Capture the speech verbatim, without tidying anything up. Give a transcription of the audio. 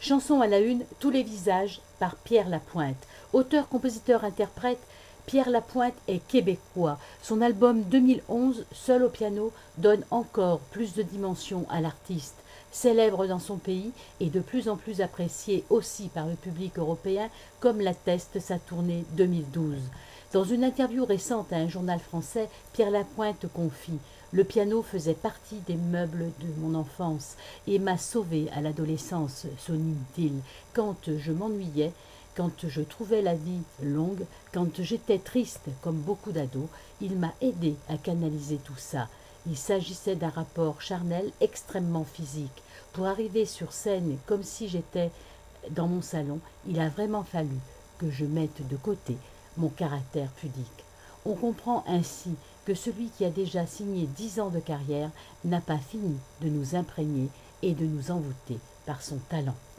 Chanson à la une, Tous les visages par Pierre Lapointe. Auteur, compositeur, interprète, Pierre Lapointe est québécois. Son album deux mille onze, Seul au piano, donne encore plus de dimension à l'artiste. Célèbre dans son pays et de plus en plus apprécié aussi par le public européen, comme l'atteste sa tournée deux mille douze. Dans une interview récente à un journal français, Pierre Lapointe confie « Le piano faisait partie des meubles de mon enfance et m'a sauvé à l'adolescence, souligne-t-il, quand je m'ennuyais, quand je trouvais la vie longue, quand j'étais triste comme beaucoup d'ados, il m'a aidé à canaliser tout ça. Il s'agissait d'un rapport charnel extrêmement physique. Pour arriver sur scène comme si j'étais dans mon salon, il a vraiment fallu que je mette de côté mon caractère pudique. On comprend ainsi que celui qui a déjà signé dix ans de carrière n'a pas fini de nous imprégner et de nous envoûter par son talent.